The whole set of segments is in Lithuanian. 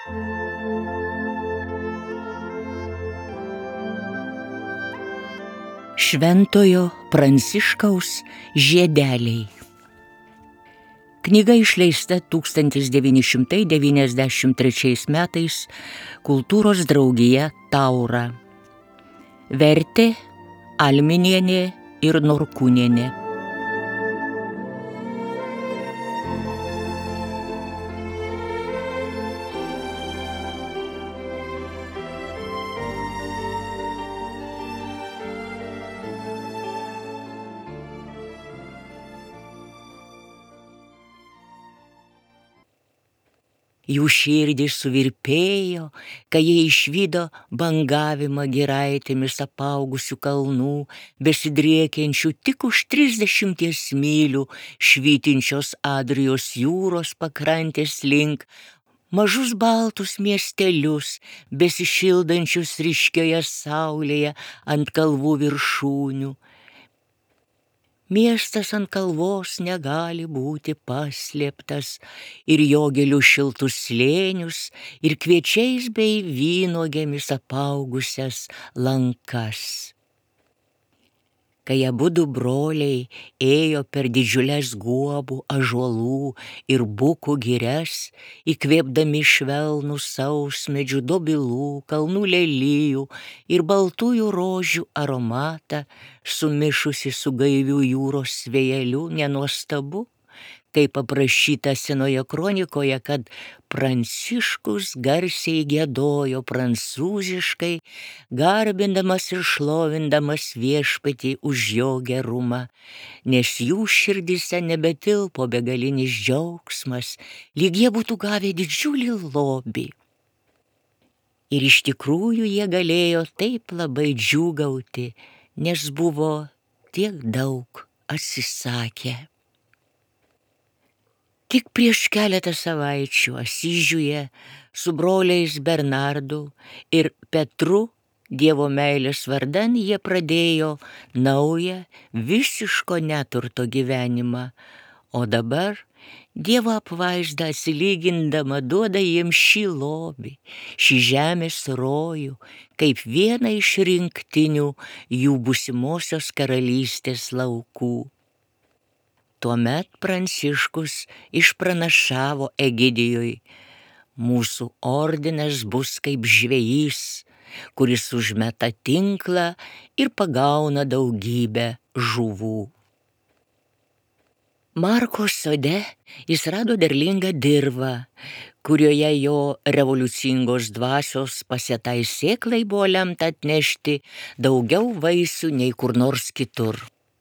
Šventojo Pranciškaus žiedeliai. Knyga išleista 1993 metais Kultūros draugija Taura. Vertė Alminienė ir Norkūnienė. Jų širdys suvirpėjo, kai jie išvydo bangavimą giraitėmis apaugusių kalnų, besidriekiančių tik už 30 mylių švytinčios Adrijos jūros pakrantės link, mažus baltus miestelius, besišildančius ryškioje saulėje ant kalvų viršūnių. Miestas ant kalvos negali būti paslėptas ir jo gėlių šiltus slėnius ir kviečiais bei vynuogėmis apaugusias lankas. Kai abudu broliai ėjo per didžiules guobų, ąžuolų ir bukų girias, įkvėpdami švelnų sausmedžių, dobilų, kalnų lelijų ir baltųjų rožių aromatą, sumišusi su gaiviu jūros vėjeliu, nenuostabu, kaip aprašyta senoje kronikoje, kad Pranciškus garsiai giedojo prancūziškai, garbindamas ir šlovindamas viešpatį už jo gerumą, nes jų širdise nebetilpo begalinis džiaugsmas, lyg jie būtų gavę didžiulį lobį. Ir iš tikrųjų jie galėjo taip labai džiūgauti, nes buvo tiek daug atsisakę. Tik prieš keletą savaičių Asyžiuje su broliais Bernardu ir Petru Dievo meilės vardan jie pradėjo naują, visiško neturto gyvenimą, o dabar Dievo apvaizda atsilygindama duoda jiems šį lobį, šį žemės rojų, kaip vieną iš rinktinių jų būsimosios karalystės laukų. Tuomet Pranciškus išpranašavo Egidijui: mūsų ordinas bus kaip žvejys, kuris užmeta tinklą ir pagauna daugybę žuvų. Marko sode jis rado derlingą dirvą, kurioje jo revoliucingos dvasios pasėtai sėklai buvo lemta atnešti daugiau vaisių nei kur nors kitur.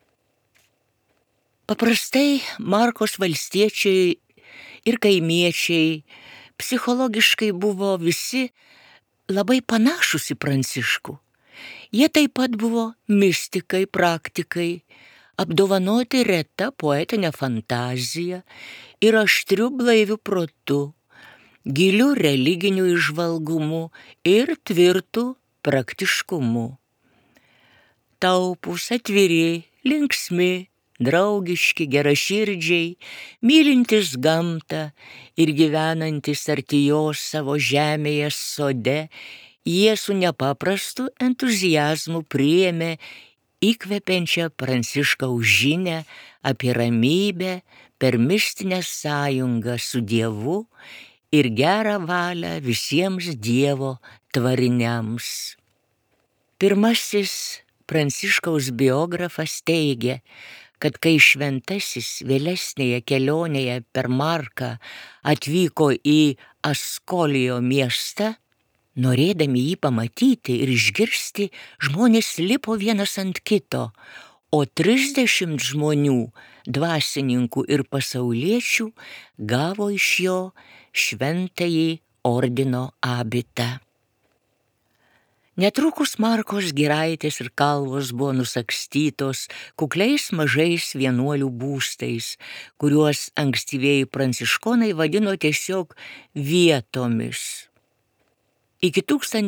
Paprastai Markos valstiečiai ir kaimiečiai psichologiškai buvo visi labai panašus į Pranciškų. Jie taip pat buvo mistikai, praktikai, apdovanoti reta poetinė fantazija ir aštriu blaiviu protu, giliu religiniu įžvalgumu ir tvirtu praktiškumu. Taupūs, atviri, linksmi, draugiški, geraširdžiai, mylintys gamtą ir gyvenantys arti jos savo žemėje sode, jie su nepaprastu entuziazmu priėmė įkvepiančią Pranciškaus žinią apie ramybę per mistinę sąjungą su Dievu ir gerą valią visiems Dievo tvariniams. Pirmasis Pranciškaus biografas teigia, kad kai šventasis vėlesnėje kelionėje per Marką atvyko į Askolijo miestą, norėdami jį pamatyti ir išgirsti, žmonės lipo vienas ant kito, o 30 žmonių, dvasininkų ir pasauliečių, gavo iš jo šventąjį ordino abitą. Netrukus Markos giraitės ir kalvos buvo nusakstytos kukliais mažais vienuolių būstais, kuriuos ankstyvieji pranciškonai vadino tiesiog vietomis. Iki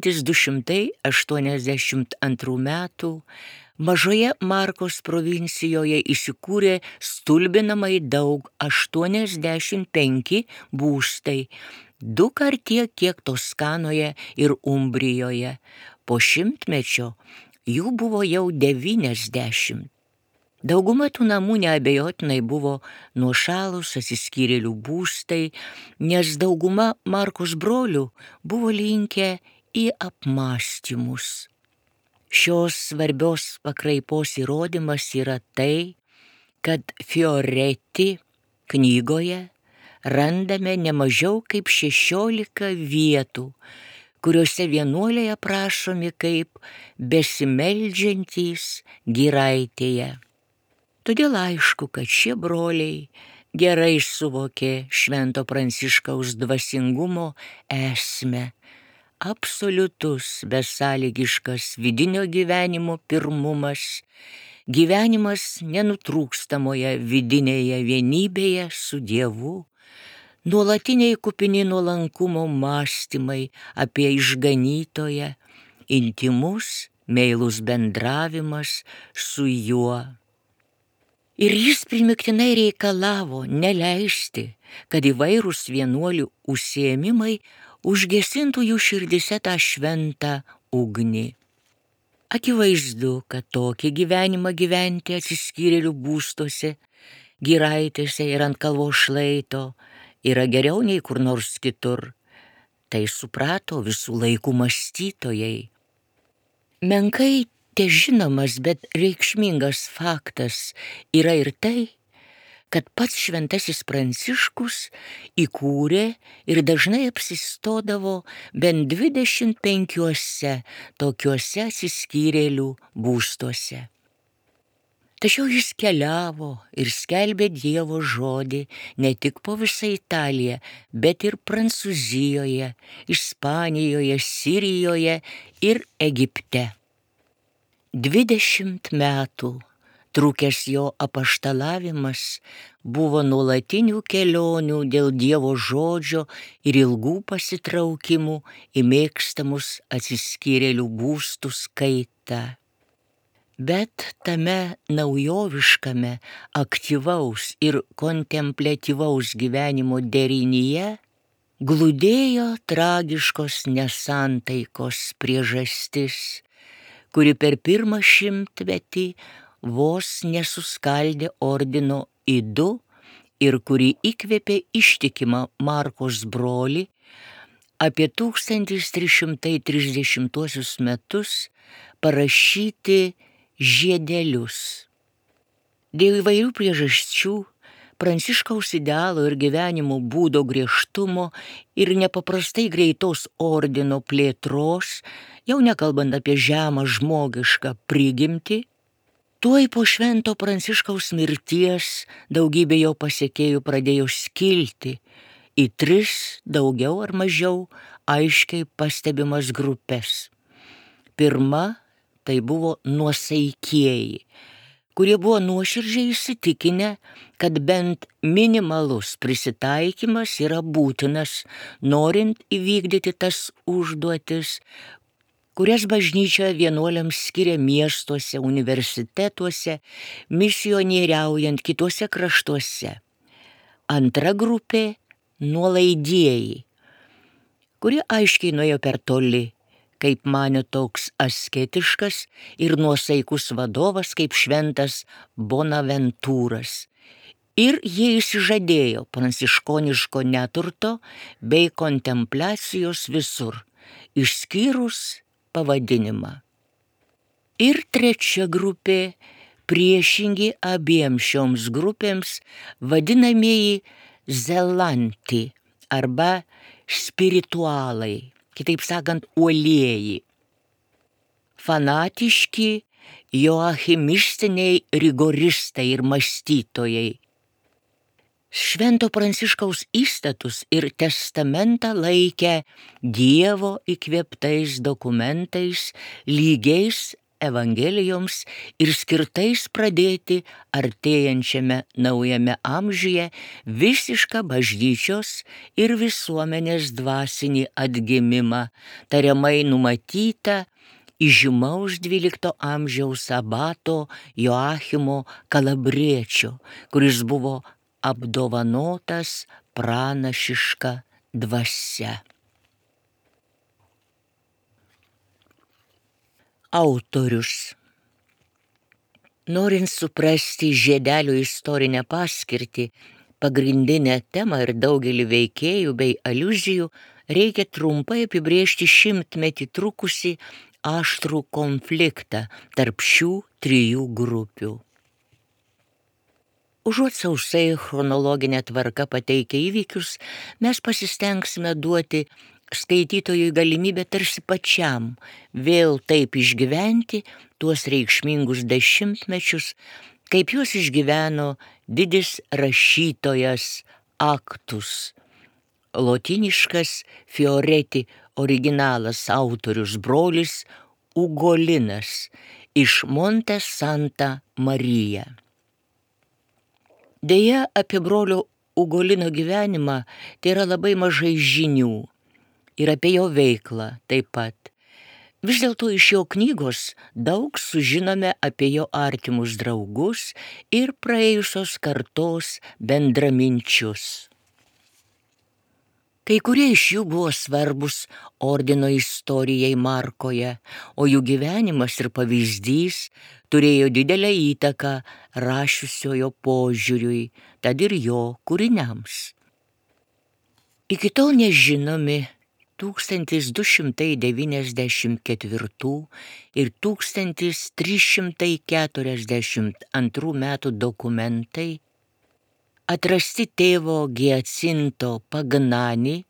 1282 metų mažoje Markos provincijoje įsikūrė stulbinamai daug 85 būstai, 2 tiek, kiek Toskanoje ir Umbrijoje. Po 100-mečio jų buvo jau 90. Dauguma tų namų neabejotinai buvo nuošalūs atsiskyrėlių būstai, nes dauguma Markos brolių buvo linkę į apmąstymus. Šios svarbios pakraipos įrodymas yra tai, kad Fioretti knygoje randame nemažiau kaip 16 vietų, kuriuose vienuoliai aprašomi kaip besimeldžiantys giraitėje. Todėl aišku, kad šie broliai gerai suvokė Švento Pranciškaus dvasingumo esmę. Absoliutus, besąlygiškas vidinio gyvenimo pirmumas, gyvenimas nenutrūkstamoje vidinėje vienybėje su Dievu, nuolatiniai kupini nuolankumo mąstymai apie išganytoją, intymus, meilus bendravimas su juo. Ir jis primiktinai reikalavo neleisti, kad įvairūs vienuolių užsiėmimai užgesintų jų širdise tą šventą ugnį. Akivaizdu, kad tokį gyvenimą gyventi atsiskyrėlių būstuose, giraitėse ir ant kalvos šlaito yra geriau nei kur nors kitur. Tai suprato visų laikų mąstytojai. Menkai težinomas, bet reikšmingas faktas yra ir tai, kad pats Šventasis Pranciškus įkūrė ir dažnai apsistodavo bent 25 tokiuose atsiskyrėlių būstuose. Tačiau jis keliavo ir skelbė Dievo žodį ne tik po visą Italiją, bet ir Prancūzijoje, Ispanijoje, Sirijoje ir Egipte. 20 metų trukęs jo apaštalavimas buvo nuolatinių kelionių dėl Dievo žodžio ir ilgų pasitraukimų į mėgstamus atsiskyrėlių būstus kaita. Bet tame naujoviškame, aktyvaus ir kontempliatyvaus gyvenimo derinyje glūdėjo tragiškos nesantaikos priežastis, kuri per pirmą 100-metį vos nesuskaldė ordino į 2 ir kuri įkvėpė ištikimą Markos brolį apie 1330 metus parašyti žiedelius. Dėl įvairių priežasčių, Pranciškaus idealo ir gyvenimo būdo griežtumo ir nepaprastai greitos ordino plėtros, jau nekalbant apie žemą žmogišką prigimtį, tuoj po Švento Pranciškaus mirties daugybė jo pasekėjų pradėjo skilti į 3 daugiau ar mažiau aiškiai pastebimas grupes. Pirma, tai buvo nuosaikieji, kurie buvo nuoširdžiai įsitikinę, kad bent minimalus prisitaikymas yra būtinas, norint įvykdyti tas užduotis, kurias bažnyčia vienuoliams skiria miestuose, universitetuose, misionieriaujant kituose kraštuose. Antra grupė – nuolaidieji, kurie aiškiai nuėjo per toli, kaip manė toks asketiškas ir nuosaikus vadovas kaip šventas Bonaventūras. Ir jie išsižadėjo pranciškoniško neturto bei kontempliacijos visur, išskyrus pavadinimą. Ir trečia grupė, priešingi abiem šioms grupėms, vadinamieji zelanti arba spiritualai, kitaip sakant, uolieji. Fanatiški joachimistiniai rigoristai ir mąstytojai. Švento Pranciškaus įstatus ir testamentą laikė Dievo įkvėptais dokumentais, lygiais evangelijoms ir skirtais pradėti artėjančiame naujame amžiuje visišką bažnyčios ir visuomenės dvasinį atgimimą, tariamai numatytą įžymaus 12 amžiaus abato Joachimo Kalabriečio, kuris buvo apdovanotas pranašiška dvasia. Autorius. Norint suprasti žiedelio istorinę paskirtį, pagrindinę temą ir daugelį veikėjų bei aliuzijų, reikia trumpai apibrėžti šimtmetį trukusį aštrų konfliktą tarp šių trijų grupių. Užuot sausai chronologinę tvarką pateikę įvykius, mes pasistengsime duoti skaitytojui galimybę tarsi pačiam vėl taip išgyventi tuos reikšmingus dešimtmečius, kaip juos išgyveno didis rašytojas Aktus, lotyniškas Fioreti originalas autorius brolis Ugolinas iš Monte Santa Maria. Deja, apie brolio Ugolino gyvenimą tai yra labai mažai žinių ir apie jo veiklą taip pat. Vis dėlto iš jo knygos daug sužinome apie jo artimus draugus ir praėjusios kartos bendraminčius. Kai kurie iš jų buvo svarbus ordino istorijai Markoje, o jų gyvenimas ir pavyzdys turėjo didelę įtaką rašiusiojo požiūriui, tad ir jo kūriniams. Iki tol nežinomi 1294 ir 1342 metų dokumentai, atrasti tėvo Giacinto Pagnani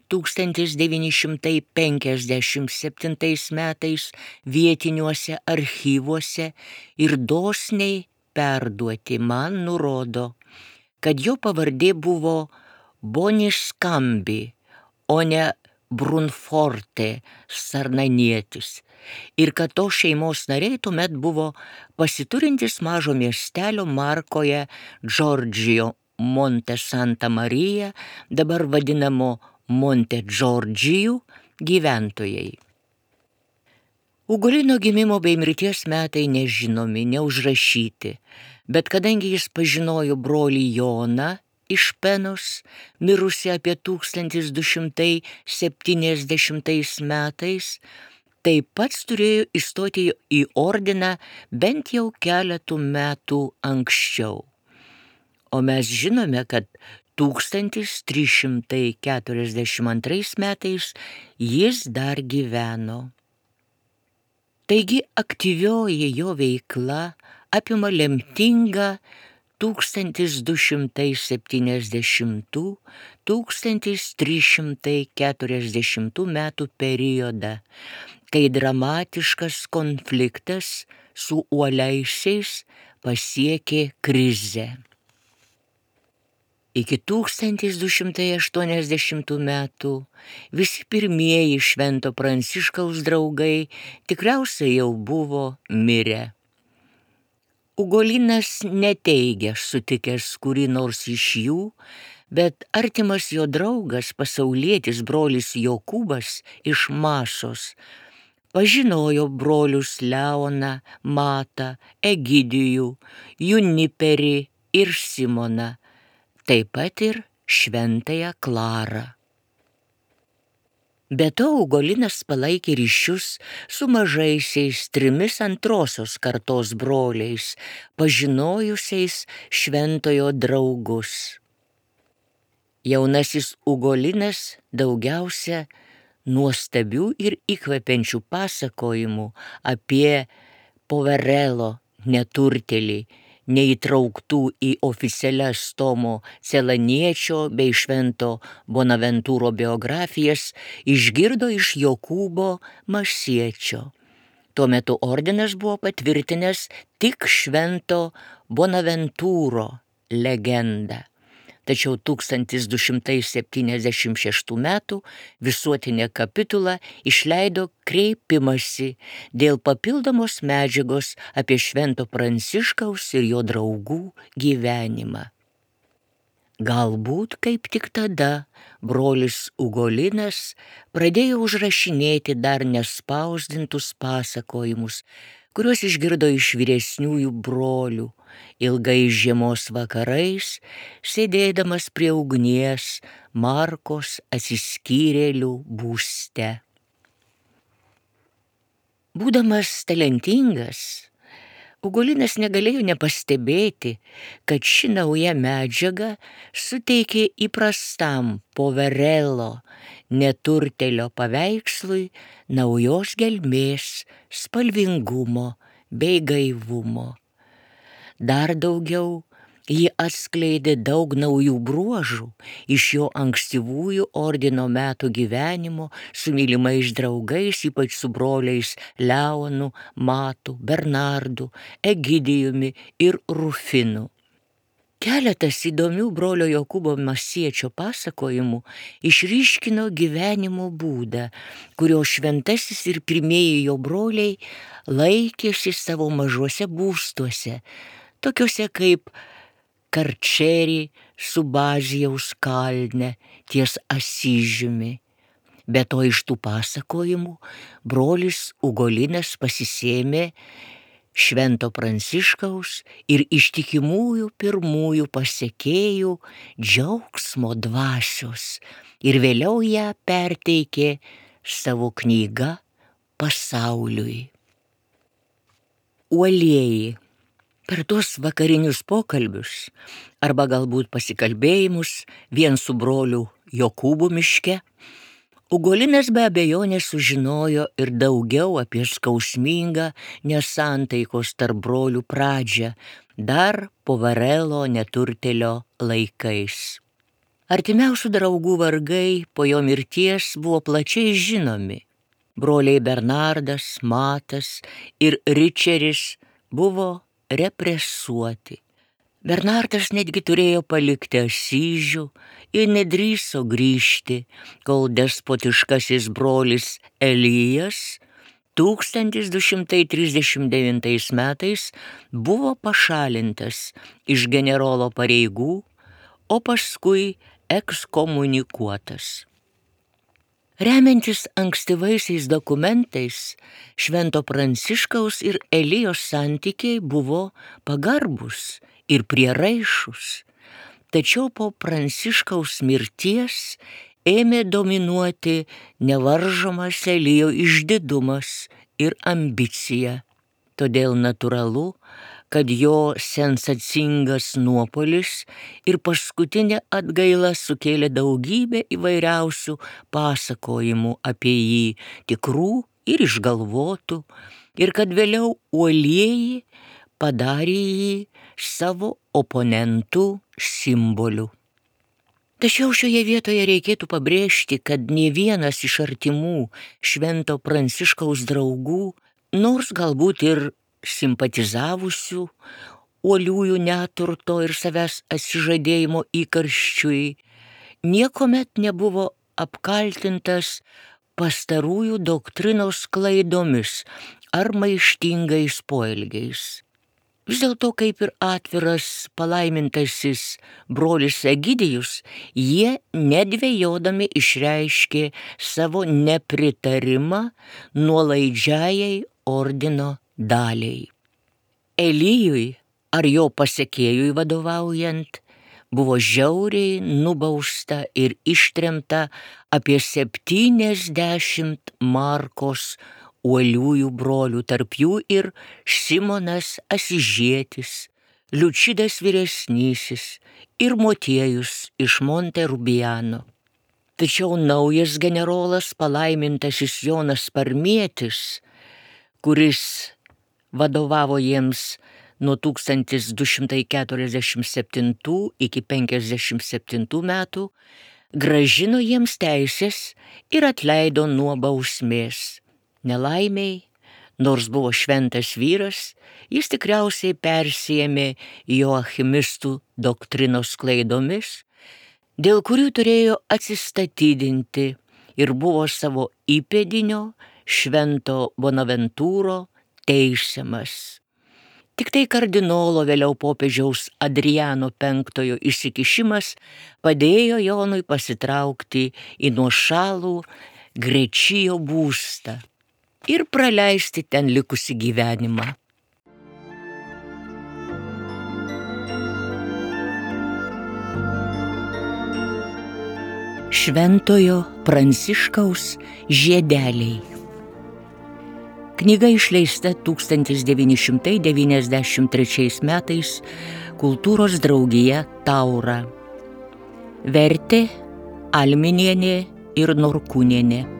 1957 metais vietiniuose archyvuose ir dosniai perduoti man nurodo, kad jo pavardė buvo Boniskambi, o ne Brunforte sarnanietis, ir kad to šeimos nariai tuomet buvo pasiturintys mažo miestelio Markoje Džordžijo Monte Santa Maria, dabar vadinamo Monte Džordžijų gyventojai. Ugolino gimimo bei mirties metai nežinomi, neužrašyti, bet kadangi jis pažinojo brolį Joną iš Penos, mirusi apie 1270 metais, taip pat turėjo įstoti į ordiną bent jau keletų metų anksčiau. O mes žinome, kad 1342 metais jis dar gyveno. Taigi aktyvioji jo veikla apima lemtingą 1270–1340 metų periodą, kai dramatiškas konfliktas su uoliaisiais pasiekė krizę. Iki 1280 metų visi pirmieji Švento Pranciškaus draugai tikriausiai jau buvo mirę. Ugolinas neteigia sutikęs kurį nors iš jų, bet artimas jo draugas, pasaulietis brolis Jokūbas iš Masos, pažinojo brolius Leoną, Matą, Egidijų, Juniperį ir Simoną, taip pat ir Šventąją Klarą. Be to, Ugolinas palaikė ryšius su mažaisiais 3 antrosios kartos broliais, pažinojusiais šventojo draugus. Jaunasis Ugolinas daugiausia nuostabių ir įkvepiančių pasakojimų apie Poverelo neturtėlį, neįtrauktų į oficialias Tomo Celaniečio bei Švento Bonaventūro biografijas, išgirdo iš Jokūbo Masiečio. Tuo metu ordinas buvo patvirtinęs tik Švento Bonaventūro legendą. Tačiau 1276 metų visuotinė kapitula išleido kreipimąsi dėl papildomos medžiagos apie Švento Pranciškaus ir jo draugų gyvenimą. Galbūt kaip tik tada brolis Ugolinas pradėjo užrašinėti dar nespausdintus pasakojimus, kuriuos išgirdo iš vyresniųjų brolių, ilgais žiemos vakarais, sėdėdamas prie ugnies Markos atsiskyrėlių būste. Būdamas talentingas, Ugolinas negalėjo nepastebėti, kad ši nauja medžiaga suteikė įprastam Poverello neturtelio paveikslui naujos gelmės, spalvingumo bei gaivumo. Dar daugiau, ji atskleidė daug naujų bruožų iš jo ankstyvųjų ordino metų gyvenimo su mylimais draugais, ypač su broliais Leonu, Matu, Bernardu, Egidijumi ir Rufinu. Keletas įdomių brolio Jokūbo Masiečio pasakojimų išryškino gyvenimo būdą, kurio šventasis ir pirmieji jo broliai laikėsi savo mažuose būstuose, tokiuose kaip Karčerį su Bazijaus kalne ties Asyžiumi. Be to iš tų pasakojimų brolis Ugolinas pasisėmė Švento Pranciškaus ir ištikimųjų pirmųjų pasekėjų džiaugsmo dvasios ir vėliau ją perteikė savo knyga pasauliui. Uolieji. Per tuos vakarinius pokalbius arba galbūt pasikalbėjimus vien su broliu Jokūbu miške, Ugolinas be abejonės sužinojo ir daugiau apie skausmingą nesantaikos tarp brolių pradžią, dar Poverello neturtelio laikais. Artimiausių draugų vargai po jo mirties buvo plačiai žinomi. Broliai Bernardas, Matas ir Ričeris buvo represuoti. Bernardas netgi turėjo palikti Asyžių ir nedrįso grįžti, kol despotiškasis brolis Elijas 1239 metais buvo pašalintas iš generolo pareigų, o paskui ekskomunikuotas. Remiantis ankstyvaisiais dokumentais, Švento Pranciškaus ir Elijos santykiai buvo pagarbus ir prieraišūs, tačiau po Pranciškaus mirties ėmė dominuoti nevaržomas Elijo išdidumas ir ambicija. Todėl natūralu, kad jo sensacingas nuopuolis ir paskutinė atgaila sukėlė daugybę įvairiausių pasakojimų apie jį, tikrų ir išgalvotų, ir kad vėliau uolieji padarė jį savo oponentų simboliu. Tačiau šioje vietoje reikėtų pabrėžti, kad nė vienas iš artimų Švento Pranciškaus draugų, nors galbūt ir simpatizavusių uoliųjų neturto ir savęs atsižadėjimo įkarščiui, niekuomet nebuvo apkaltintas pastarųjų doktrinos klaidomis ar maištingais poelgiais. Vis dėlto, kaip ir atviras palaimintasis brolis Egidijus, jie nedvejodami išreiškė savo nepritarimą nuolaidžiajai ordino daliai. Elijui ar jo pasekėjui vadovaujant buvo žiauriai nubausta ir ištremta apie 70 Markos uoliųjų brolių, tarp jų ir Simonas Asyžietis, Liučidas vyresnysis ir Motiejus iš Monte Rubiano. Tačiau naujas generolas, palaimintasis Jonas Sparmietis, kuris vadovavo jiems nuo 1247 iki 57 metų, grąžino jiems teisės ir atleido nuo bausmės. Nelaimiai, nors buvo šventas vyras, jis tikriausiai persijėmė joachimistų doktrinos klaidomis, dėl kurių turėjo atsistatydinti ir buvo savo įpėdinio Švento Bonaventūro teisiamas. Tik tai kardinolo vėliau popiežiaus Adriano V įsikišimas padėjo Jonui pasitraukti į nuošalų Grečijo būstą. ir praleisti ten likusį gyvenimą. Šventojo Pranciškaus žiedeliai. Knyga išleista 1993 metais Kultūros draugija Taura. Vertė Alminienė ir Norkūnienė.